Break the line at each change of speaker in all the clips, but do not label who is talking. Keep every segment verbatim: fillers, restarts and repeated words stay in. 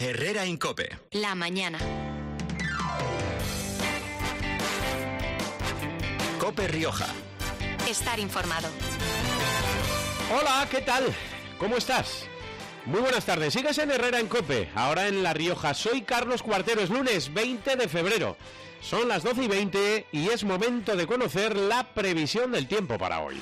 Herrera en COPE.
La mañana.
COPE Rioja.
Estar informado.
Hola, ¿qué tal? ¿Cómo estás? Muy buenas tardes. Sigues en Herrera en COPE, ahora en La Rioja. Soy Carlos Cuartero, es lunes veinte de febrero. Son las doce y veinte y es momento de conocer la previsión del tiempo para hoy.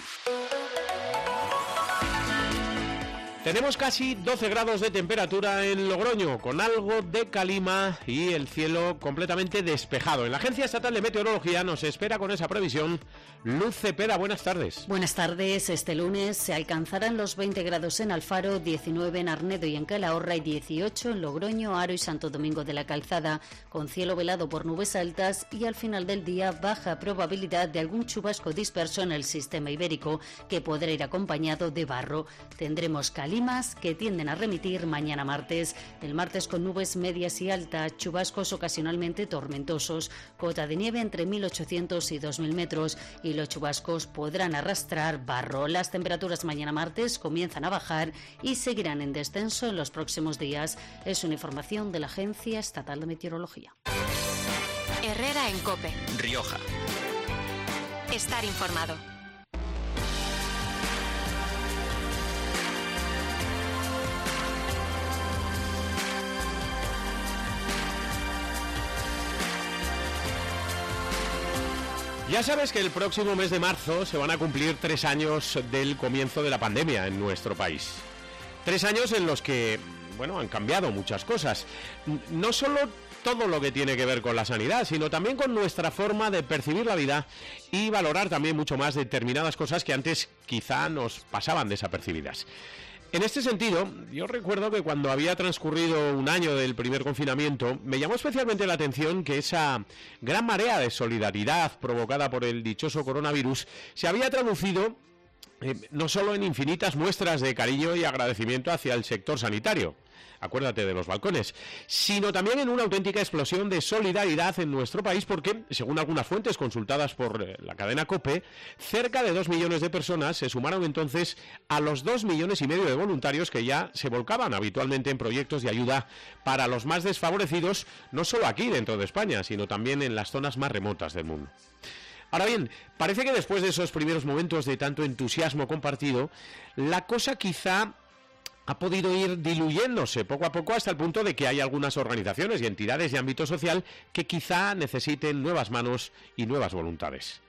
Tenemos casi doce grados de temperatura en Logroño, con algo de calima y el cielo completamente despejado. En la Agencia Estatal de Meteorología nos espera con esa previsión Luz Cepeda. Buenas tardes.
Buenas tardes. Este lunes se alcanzarán los veinte grados en Alfaro, diecinueve en Arnedo y en Calahorra y dieciocho en Logroño, Haro y Santo Domingo de la Calzada, con cielo velado por nubes altas y al final del día baja probabilidad de algún chubasco disperso en el sistema ibérico, que podrá ir acompañado de barro. Tendremos calima que tienden a remitir mañana martes. El martes con nubes medias y altas, chubascos ocasionalmente tormentosos, cota de nieve entre mil ochocientos y dos mil metros y los chubascos podrán arrastrar barro. Las temperaturas mañana martes comienzan a bajar y seguirán en descenso en los próximos días. Es una información de la Agencia Estatal de Meteorología.
Herrera en COPE.
Rioja.
Estar informado.
Ya sabes que el próximo mes de marzo se van a cumplir tres años del comienzo de la pandemia en nuestro país. Tres años en los que, bueno, han cambiado muchas cosas. No solo todo lo que tiene que ver con la sanidad, sino también con nuestra forma de percibir la vida y valorar también mucho más determinadas cosas que antes quizá nos pasaban desapercibidas. En este sentido, yo recuerdo que cuando había transcurrido un año del primer confinamiento, me llamó especialmente la atención que esa gran marea de solidaridad provocada por el dichoso coronavirus se había traducido eh, no solo en infinitas muestras de cariño y agradecimiento hacia el sector sanitario, acuérdate de los balcones, sino también en una auténtica explosión de solidaridad en nuestro país porque, según algunas fuentes consultadas por la cadena COPE, cerca de dos millones de personas se sumaron entonces a los dos millones y medio de voluntarios que ya se volcaban habitualmente en proyectos de ayuda para los más desfavorecidos, no solo aquí dentro de España, sino también en las zonas más remotas del mundo. Ahora bien, parece que después de esos primeros momentos de tanto entusiasmo compartido, la cosa quizá ha podido ir diluyéndose poco a poco hasta el punto de que hay algunas organizaciones y entidades de ámbito social que quizá necesiten nuevas manos y nuevas voluntades.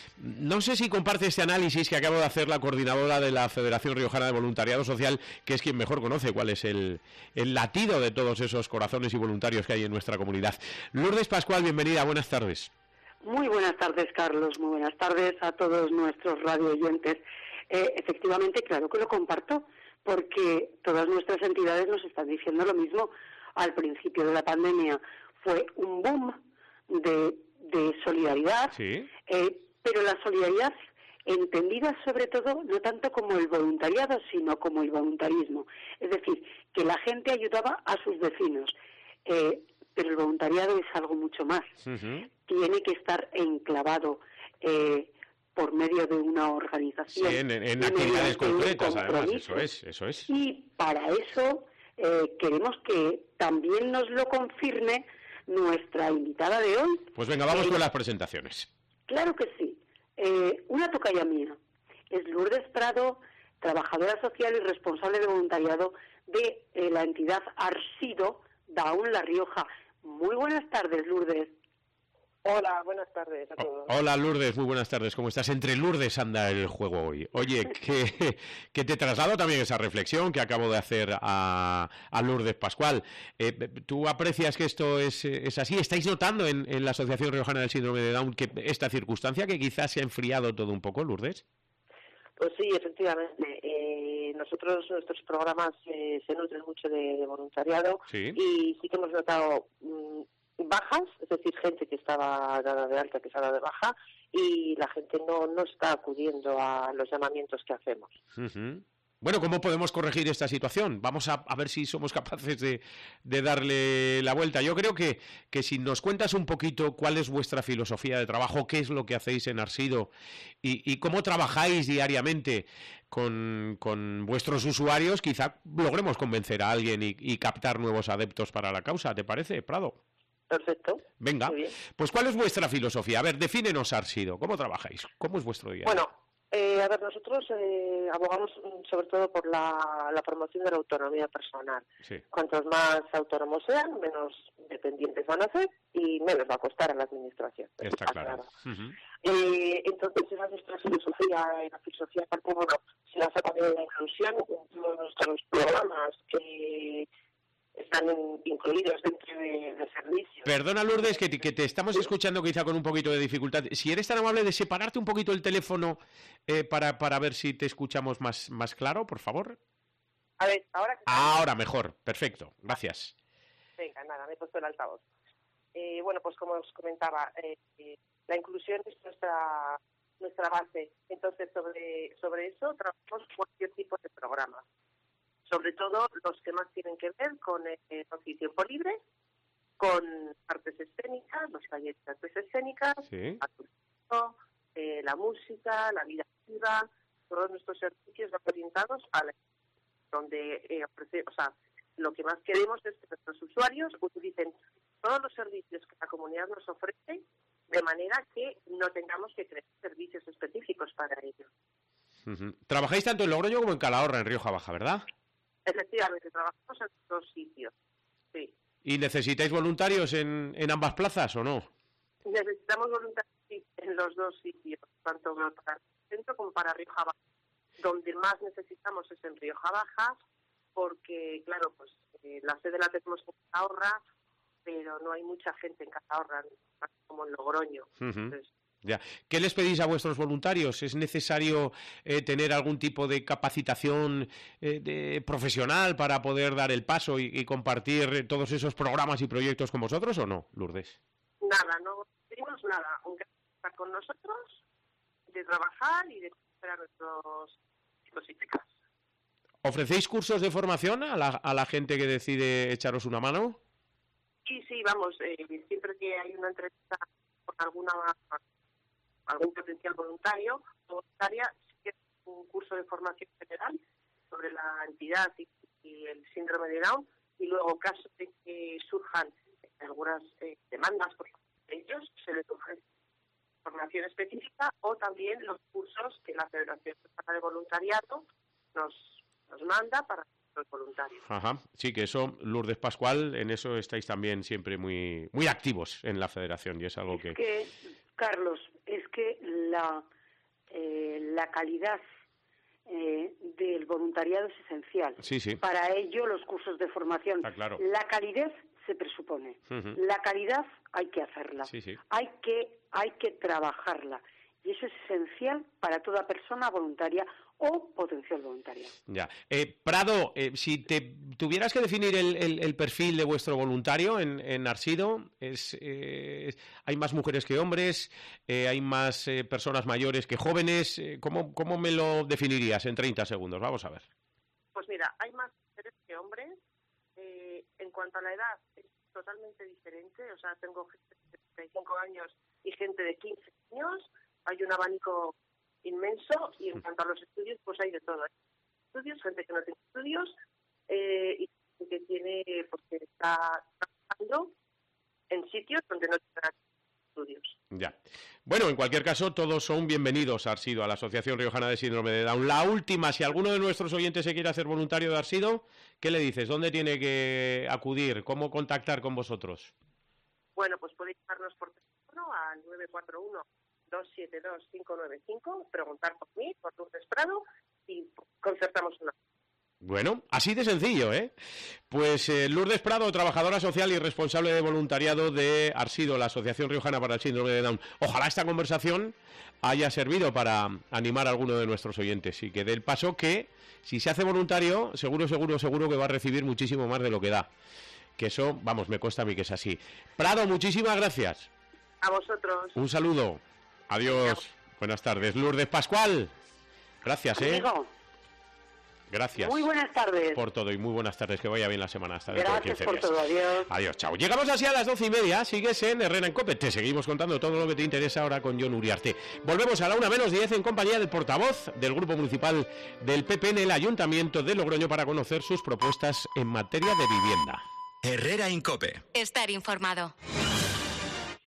No sé si comparte este análisis que acabo de hacer la coordinadora de la Federación Riojana de Voluntariado Social, que es quien mejor conoce cuál es el, el latido de todos esos corazones y voluntarios que hay en nuestra comunidad. Lourdes Pascual, bienvenida, buenas tardes.
Muy buenas tardes, Carlos, muy buenas tardes a todos nuestros radio oyentes. Eh, efectivamente, claro que lo comparto, porque todas nuestras entidades nos están diciendo lo mismo. Al principio de la pandemia fue un boom de, de solidaridad, ¿sí? eh, pero la solidaridad entendida sobre todo no tanto como el voluntariado, sino como el voluntarismo. Es decir, que la gente ayudaba a sus vecinos, eh, pero el voluntariado es algo mucho más. Uh-huh. Tiene que estar enclavado eh, por medio de una organización.
Sí, en, en actividades concretas, además, eso es, eso es.
Y para eso eh, queremos que también nos lo confirme nuestra invitada de hoy.
Pues venga, vamos
eh,
con las presentaciones.
Claro que sí. Eh, una tocaya mía es Lourdes Prado, trabajadora social y responsable de voluntariado de eh, la entidad Arsido Daun La Rioja. Muy buenas tardes, Lourdes.
Hola, buenas tardes a todos.
Hola Lourdes, muy buenas tardes, ¿cómo estás? Entre Lourdes anda el juego hoy. Oye, que, que te traslado también esa reflexión que acabo de hacer a, a Lourdes Pascual. Eh, ¿Tú aprecias que esto es, es así? ¿Estáis notando en, en la Asociación Riojana del Síndrome de Down que esta circunstancia que quizás se ha enfriado todo un poco, Lourdes?
Pues sí, efectivamente. Eh, nosotros, nuestros programas eh, se nutren mucho de, de voluntariado. ¿Sí? Y sí que hemos notado mmm, bajas, es decir, gente que estaba dada de alta, que se ha dado de baja, y la gente no, no está acudiendo a los llamamientos que hacemos.
Uh-huh. Bueno, ¿cómo podemos corregir esta situación? Vamos a, a ver si somos capaces de, de darle la vuelta. Yo creo que, que si nos cuentas un poquito cuál es vuestra filosofía de trabajo, qué es lo que hacéis en Arsido y, y cómo trabajáis diariamente con, con vuestros usuarios, quizá logremos convencer a alguien y, y captar nuevos adeptos para la causa. ¿Te parece, Prado?
Perfecto.
Venga, pues ¿cuál es vuestra filosofía? A ver, defínenos Arsido. ¿Cómo trabajáis? ¿Cómo es vuestro día?
Bueno, Eh, a ver, nosotros eh, abogamos sobre todo por la, la promoción de la autonomía personal.
Sí.
Cuantos más autónomos sean, menos dependientes van a ser y menos va a costar a la administración.
Está claro. Uh-huh.
Eh, entonces, esa es nuestra filosofía, y la filosofía parte, bueno, se basa también en la inclusión en todos nuestros programas que están en, incluidos dentro de, de servicios.
Perdona, Lourdes, que te, que te estamos escuchando quizá con un poquito de dificultad. Si eres tan amable de separarte un poquito el teléfono eh, para, para ver si te escuchamos más, más claro, por favor.
A ver, ahora...
Ahora mejor, perfecto, gracias.
Venga, nada, me he puesto el altavoz. Eh, bueno, pues como os comentaba, eh, eh, la inclusión es nuestra nuestra base. Entonces, sobre, sobre eso trabajamos cualquier tipo de programa. Sobre todo los que más tienen que ver con el ocio y tiempo libre, con artes escénicas, los talleres de artes escénicas,
¿sí?
la, eh, la música, la vida activa, todos nuestros servicios orientados a la donde eh, ofrece, o sea, lo que más queremos es que nuestros usuarios utilicen todos los servicios que la comunidad nos ofrece de manera que no tengamos que crear servicios específicos para ello.
Uh-huh. Trabajáis tanto en Logroño como en Calahorra, en Rioja Baja, ¿verdad?
Efectivamente, trabajamos en dos sitios, sí.
¿Y necesitáis voluntarios en, en ambas plazas o no?
Necesitamos voluntarios en los dos sitios, tanto para el centro como para Rioja Baja. Donde más necesitamos es en Rioja Baja, porque, claro, pues eh, la sede la tenemos en Calahorra, pero no hay mucha gente en Calahorra, como en Logroño.
Uh-huh.
Entonces,
ya. ¿Qué les pedís a vuestros voluntarios? ¿Es necesario eh, tener algún tipo de capacitación eh, de profesional para poder dar el paso y, y compartir todos esos programas y proyectos con vosotros o no, Lourdes?
Nada, no pedimos nada. Aunque estar con nosotros, de trabajar y de conocer a nuestros chicos y chicas.
¿Ofrecéis cursos de formación a la, a la gente que decide echaros una mano?
Sí, sí, vamos. Eh, siempre que hay una entrevista con alguna algún potencial voluntario o voluntaria, sí que es un curso de formación general sobre la entidad y, y el síndrome de Down, y luego, caso de que surjan algunas eh, demandas por ellos, se les ofrece formación específica o también los cursos que la Federación Española de Voluntariado nos, nos manda para los voluntarios.
Ajá, sí, que eso, Lourdes Pascual, en eso estáis también siempre muy muy activos en la Federación y es algo
es
que...
que... Carlos, es que la, eh, la calidad eh, del voluntariado es esencial.
Sí, sí.
Para ello, los cursos de formación.
Está claro.
La calidad se presupone. Uh-huh. La calidad hay que hacerla.
Sí, sí.
Hay que, hay que trabajarla. Y eso es esencial para toda persona voluntaria o potencial voluntaria.
Ya. Eh, Prado, eh, si te tuvieras que definir el, el, el perfil de vuestro voluntario en, en Arsido, es, eh, ¿hay más mujeres que hombres? Eh, ¿Hay más eh, personas mayores que jóvenes? Eh, ¿cómo, ¿Cómo me lo definirías en treinta segundos? Vamos a ver.
Pues mira, hay más mujeres que hombres. Eh, en cuanto a la edad, es totalmente diferente. O sea, tengo gente de treinta y cinco años y gente de quince años. Hay un abanico inmenso y en cuanto a los estudios, pues hay de todo. Hay estudios, gente que no tiene estudios eh, y gente que tiene, porque está trabajando en sitios donde no tiene estudios.
Ya. Bueno, en cualquier caso, todos son bienvenidos a Arsido, a la Asociación Riojana de Síndrome de Down. La última, si alguno de nuestros oyentes se quiere hacer voluntario de Arsido, ¿qué le dices? ¿Dónde tiene que acudir? ¿Cómo contactar con vosotros?
Bueno, pues podéis llamarnos por teléfono al nueve cuatro uno, dos siete dos, cinco nueve cinco, preguntar por mí, por Lourdes Prado, y concertamos una.
Bueno, así de sencillo, ¿eh? Pues eh, Lourdes Prado, trabajadora social y responsable de voluntariado de Arsido, la Asociación Riojana para el Síndrome de Down. Ojalá esta conversación haya servido para animar a alguno de nuestros oyentes y que dé el paso que, si se hace voluntario, seguro, seguro, seguro que va a recibir muchísimo más de lo que da. Que eso, vamos, me consta a mí que es así. Prado, muchísimas gracias.
A vosotros.
Un saludo. Adiós. Buenas tardes. Lourdes Pascual. Gracias, ¿eh?
Amigo.
Gracias.
Muy buenas tardes.
Por todo y muy buenas tardes. Que vaya bien la semana. Hasta
dentro
de quince
días. Gracias por todo. Adiós.
Adiós, chao. Llegamos así a las doce y media. Sigues en Herrera en COPE. Te seguimos contando todo lo que te interesa ahora con Jon Uriarte. Volvemos a la una menos diez en compañía del portavoz del Grupo Municipal del P P en el Ayuntamiento de Logroño para conocer sus propuestas en materia de vivienda.
Herrera en COPE.
Estar informado.